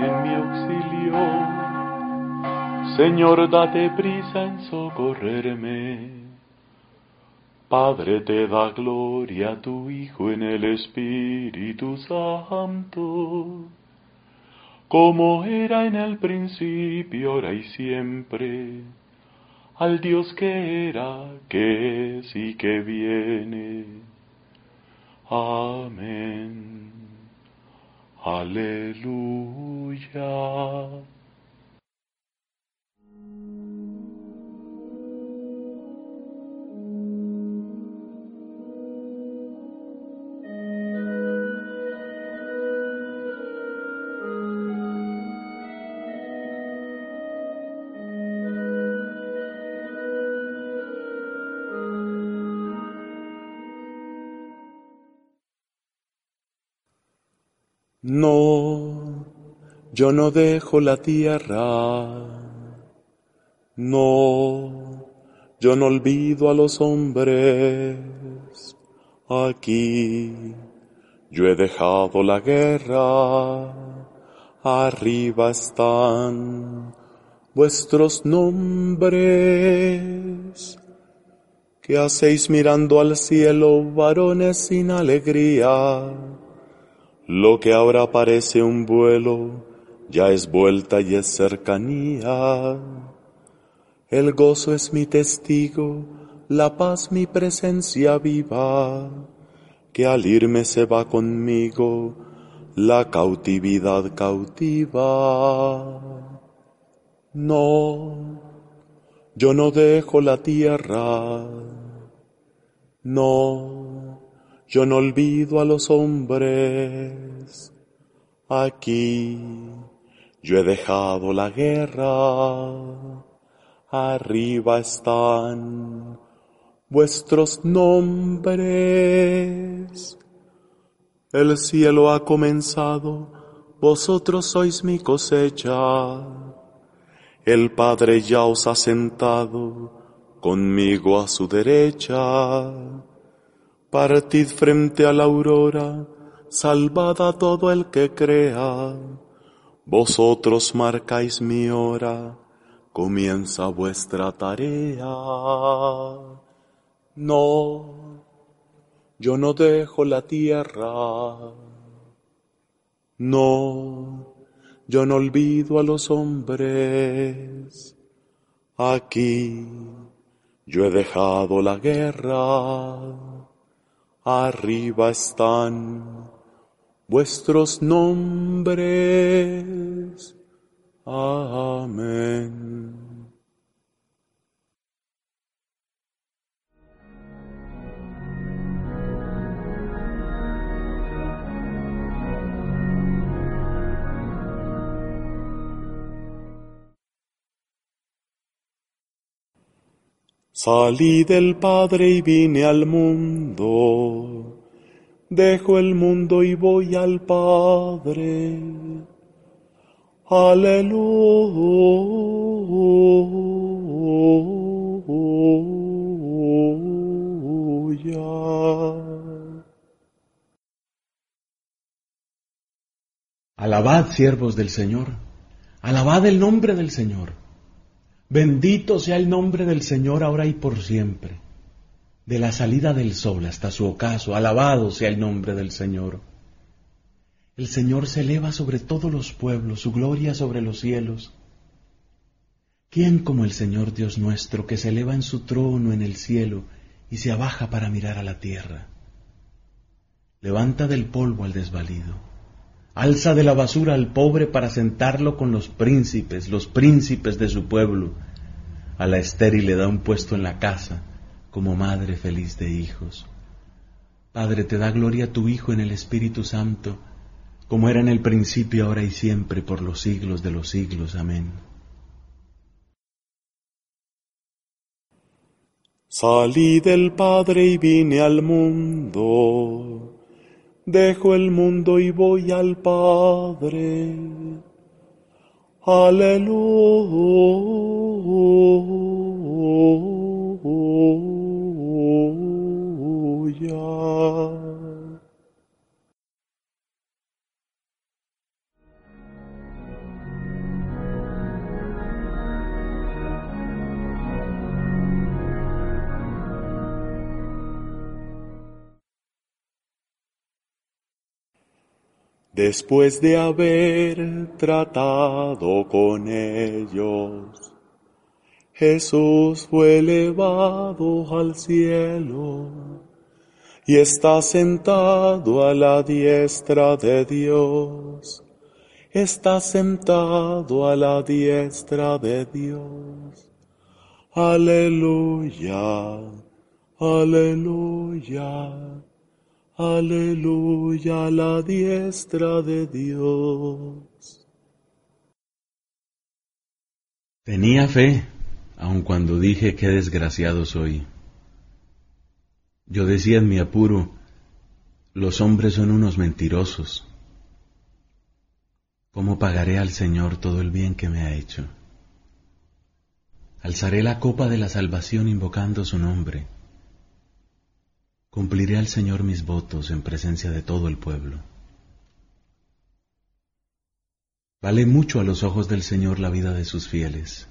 en mi auxilio. Señor, date prisa en socorrerme. Padre, te da gloria a tu Hijo en el Espíritu Santo, como era en el principio, ahora y siempre, al Dios que era, que es y que viene. Amén. Aleluya. No, yo no dejo la tierra. No, yo no olvido a los hombres. Aquí yo he dejado la guerra. Arriba están vuestros nombres. ¿Qué hacéis mirando al cielo, varones sin alegría? Lo que ahora parece un vuelo, ya es vuelta y es cercanía. El gozo es mi testigo, la paz mi presencia viva, que al irme se va conmigo la cautividad cautiva. No, yo no dejo la tierra. No, yo no olvido a los hombres. Aquí yo he dejado la guerra. Arriba están vuestros nombres. El cielo ha comenzado, vosotros sois mi cosecha. El Padre ya os ha sentado conmigo a su derecha. Partid frente a la aurora, salvad a todo el que crea. Vosotros marcáis mi hora, comienza vuestra tarea. No, yo no dejo la tierra. No, yo no olvido a los hombres. Aquí yo he dejado la guerra. Arriba están vuestros nombres. Amén. Salí del Padre y vine al mundo. Dejo el mundo y voy al Padre. Aleluya. Alabad, siervos del Señor, alabad el nombre del Señor. Bendito sea el nombre del Señor ahora y por siempre. De la salida del sol hasta su ocaso, alabado sea el nombre del Señor. El Señor se eleva sobre todos los pueblos, su gloria sobre los cielos. ¿Quién como el Señor Dios nuestro, que se eleva en su trono en el cielo y se abaja para mirar a la tierra? Levanta del polvo al desvalido, alza de la basura al pobre para sentarlo con los príncipes de su pueblo. A la estéril le da un puesto en la casa, como madre feliz de hijos. Padre, te da gloria a tu Hijo en el Espíritu Santo, como era en el principio, ahora y siempre, por los siglos de los siglos. Amén. Salí del Padre y vine al mundo. Dejo el mundo y voy al Padre. Aleluya. Después de haber tratado con ellos, Jesús fue elevado al cielo y está sentado a la diestra de Dios. Está sentado a la diestra de Dios. Aleluya, aleluya, aleluya, a la diestra de Dios. Tenía fe, aun cuando dije qué desgraciado soy. Yo decía en mi apuro, los hombres son unos mentirosos. ¿Cómo pagaré al Señor todo el bien que me ha hecho? Alzaré la copa de la salvación invocando su nombre. Cumpliré al Señor mis votos en presencia de todo el pueblo. Vale mucho a los ojos del Señor la vida de sus fieles.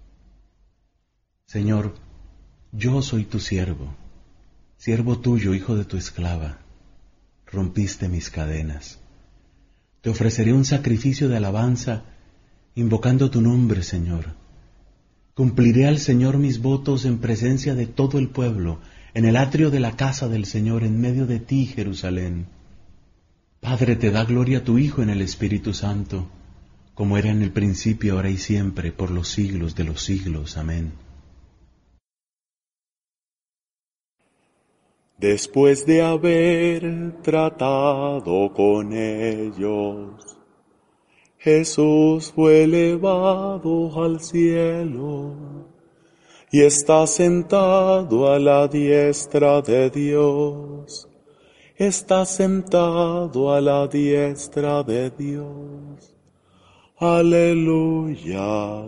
Señor, yo soy tu siervo, siervo tuyo, hijo de tu esclava. Rompiste mis cadenas. Te ofreceré un sacrificio de alabanza, invocando tu nombre, Señor. Cumpliré al Señor mis votos en presencia de todo el pueblo, en el atrio de la casa del Señor, en medio de ti, Jerusalén. Padre, te da gloria a tu Hijo en el Espíritu Santo, como era en el principio, ahora y siempre, por los siglos de los siglos. Amén. Después de haber tratado con ellos, Jesús fue elevado al cielo y está sentado a la diestra de Dios. Está sentado a la diestra de Dios. Aleluya,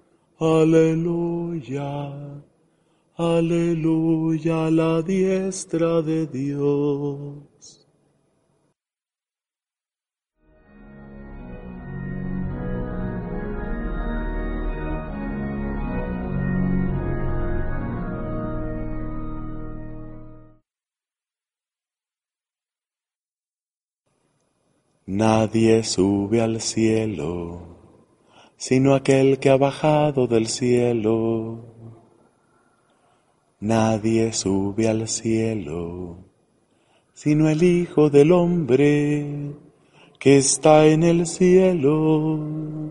aleluya, aleluya, a la diestra de Dios. Nadie sube al cielo, sino aquel que ha bajado del cielo. Nadie sube al cielo, sino el Hijo del Hombre, que está en el cielo.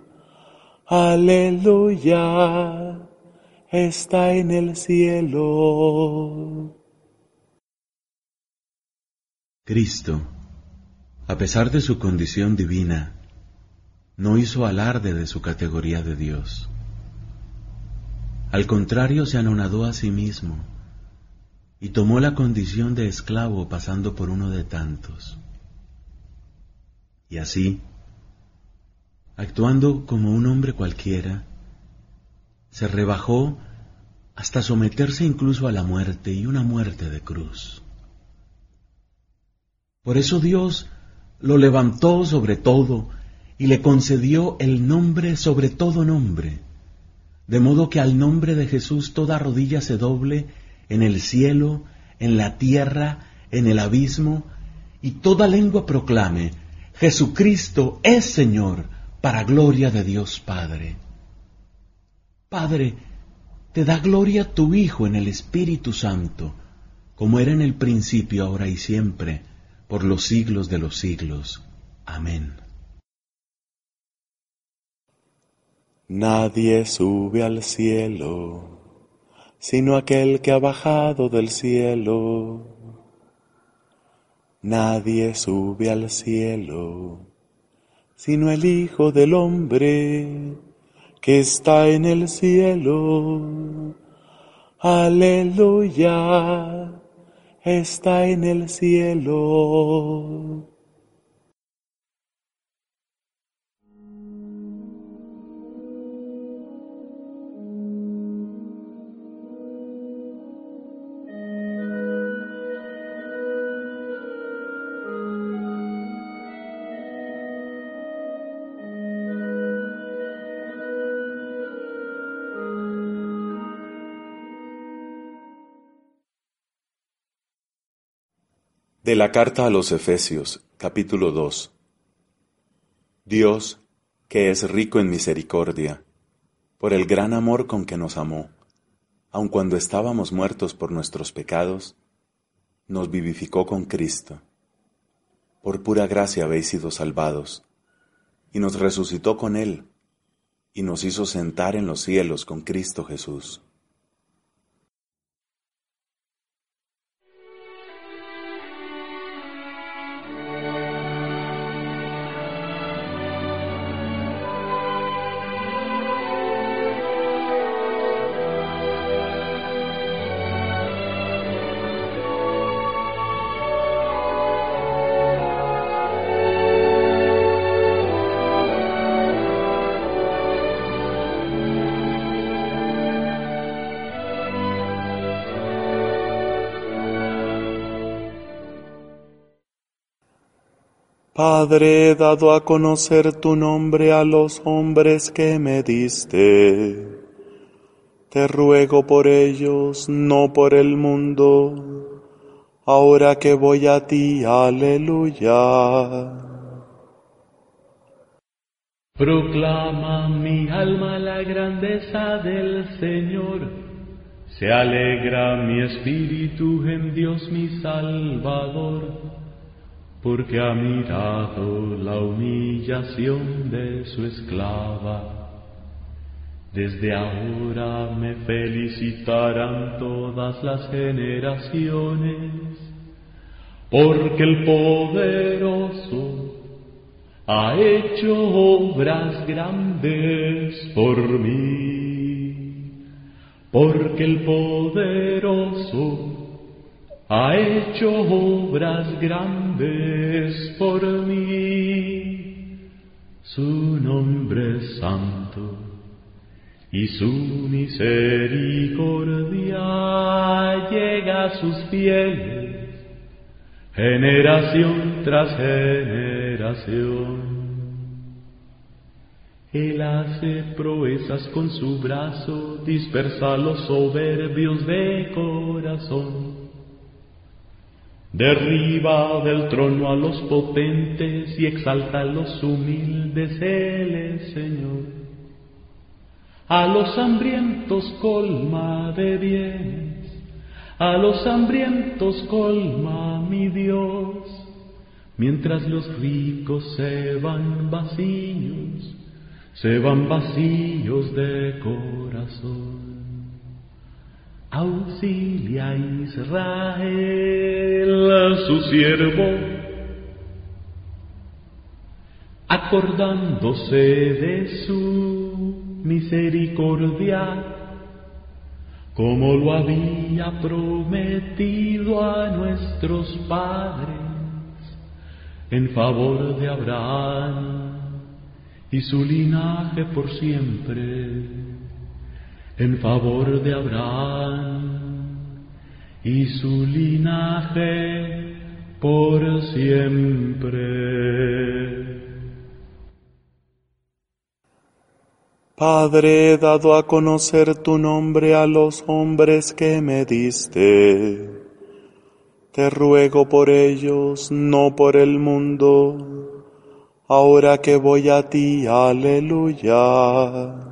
Aleluya, está en el cielo. Cristo, a pesar de su condición divina, no hizo alarde de su categoría de Dios. Al contrario, se anonadó a sí mismo y tomó la condición de esclavo, pasando por uno de tantos. Y así, actuando como un hombre cualquiera, se rebajó hasta someterse incluso a la muerte, y una muerte de cruz. Por eso Dios lo levantó sobre todo y le concedió el nombre sobre todo nombre, de modo que al nombre de Jesús toda rodilla se doble en el cielo, en la tierra, en el abismo, y toda lengua proclame: Jesucristo es Señor, para gloria de Dios Padre. Padre, te da gloria tu Hijo en el Espíritu Santo, como era en el principio, ahora y siempre, por los siglos de los siglos. Amén. Nadie sube al cielo, sino aquel que ha bajado del cielo. Nadie sube al cielo, sino el Hijo del Hombre, que está en el cielo. Aleluya, está en el cielo. De la carta a los Efesios, capítulo 2. Dios, que es rico en misericordia, por el gran amor con que nos amó, aun cuando estábamos muertos por nuestros pecados, nos vivificó con Cristo. Por pura gracia habéis sido salvados, y nos resucitó con Él, y nos hizo sentar en los cielos con Cristo Jesús. Padre, he dado a conocer tu nombre a los hombres que me diste. Te ruego por ellos, no por el mundo, ahora que voy a ti, aleluya. Proclama mi alma la grandeza del Señor, se alegra mi espíritu en Dios mi Salvador, porque ha mirado la humillación de su esclava. Desde ahora me felicitarán todas las generaciones, porque el poderoso ha hecho obras grandes por mí, porque el poderoso ha hecho obras grandes por mí. Su nombre es santo y su misericordia llega a sus fieles, generación tras generación. Él hace proezas con su brazo, dispersa a los soberbios de corazón. Derriba del trono a los potentes y exalta a los humildes, Él es Señor. A los hambrientos colma de bienes, a los hambrientos colma mi Dios, mientras los ricos se van vacíos de corazón. Auxilia a Israel, su siervo, acordándose de su misericordia, como lo había prometido a nuestros padres, en favor de Abraham y su linaje por siempre. En favor de Abraham y su linaje por siempre. Padre, he dado a conocer tu nombre a los hombres que me diste. Te ruego por ellos, no por el mundo, ahora que voy a ti, aleluya.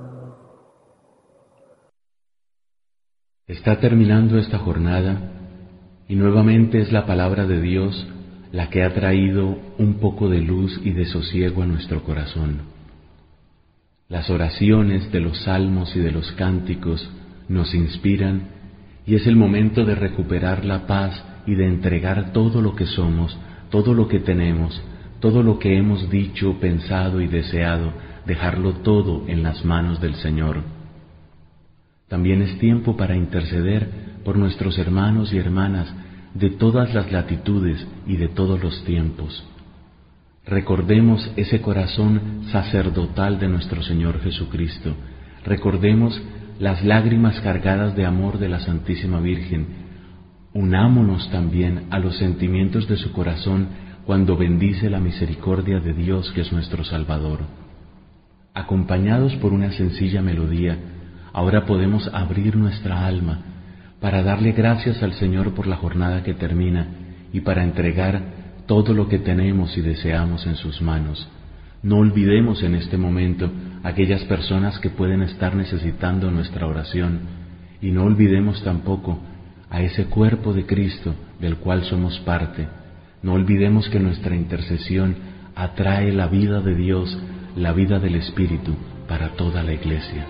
Está terminando esta jornada y nuevamente es la palabra de Dios la que ha traído un poco de luz y de sosiego a nuestro corazón. Las oraciones de los salmos y de los cánticos nos inspiran y es el momento de recuperar la paz y de entregar todo lo que somos, todo lo que tenemos, todo lo que hemos dicho, pensado y deseado, dejarlo todo en las manos del Señor. También es tiempo para interceder por nuestros hermanos y hermanas de todas las latitudes y de todos los tiempos. Recordemos ese corazón sacerdotal de nuestro Señor Jesucristo. Recordemos las lágrimas cargadas de amor de la Santísima Virgen. Unámonos también a los sentimientos de su corazón cuando bendice la misericordia de Dios que es nuestro Salvador. Acompañados por una sencilla melodía, ahora podemos abrir nuestra alma para darle gracias al Señor por la jornada que termina y para entregar todo lo que tenemos y deseamos en sus manos. No olvidemos en este momento aquellas personas que pueden estar necesitando nuestra oración y no olvidemos tampoco a ese cuerpo de Cristo del cual somos parte. No olvidemos que nuestra intercesión atrae la vida de Dios, la vida del Espíritu para toda la Iglesia.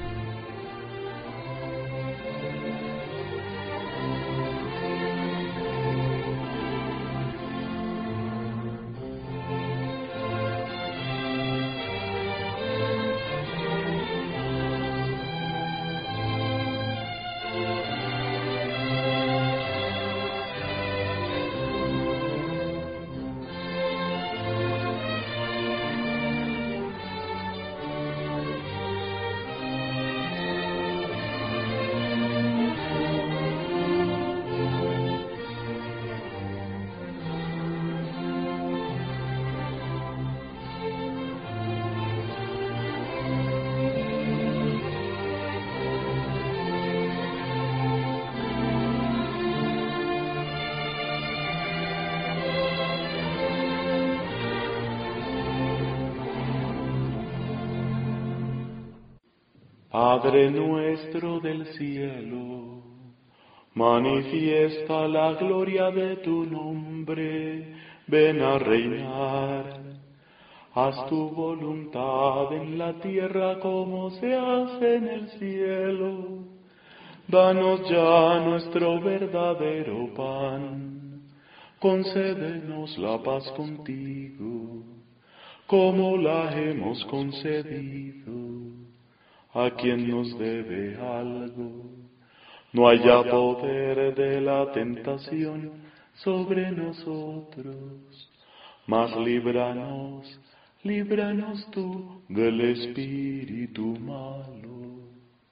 Padre nuestro del cielo, manifiesta la gloria de tu nombre, ven a reinar. Haz tu voluntad en la tierra como se hace en el cielo. Danos ya nuestro verdadero pan, concédenos la paz contigo, como la hemos concedido a quien nos debe algo. No haya poder de la tentación sobre nosotros, mas líbranos tú del espíritu malo.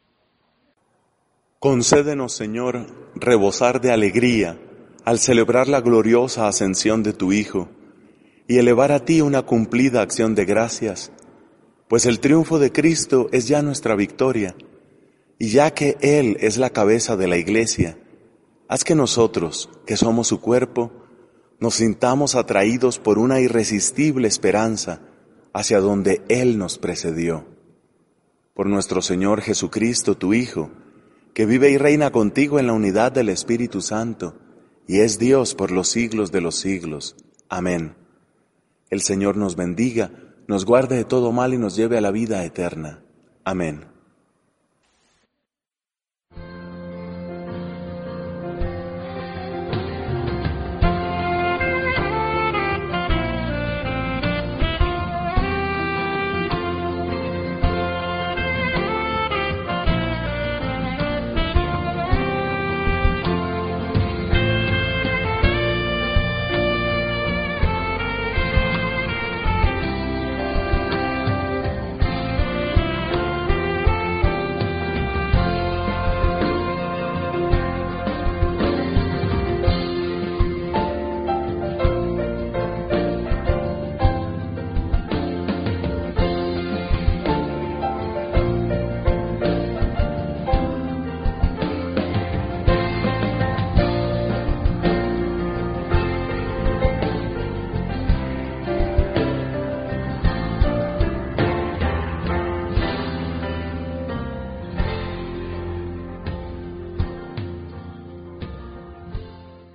Concédenos, Señor, rebosar de alegría al celebrar la gloriosa ascensión de tu Hijo y elevar a ti una cumplida acción de gracias, pues el triunfo de Cristo es ya nuestra victoria, y ya que Él es la cabeza de la Iglesia, haz que nosotros, que somos su cuerpo, nos sintamos atraídos por una irresistible esperanza hacia donde Él nos precedió. Por nuestro Señor Jesucristo, tu Hijo, que vive y reina contigo en la unidad del Espíritu Santo, y es Dios por los siglos de los siglos. Amén. El Señor nos bendiga, nos guarde de todo mal y nos lleve a la vida eterna. Amén.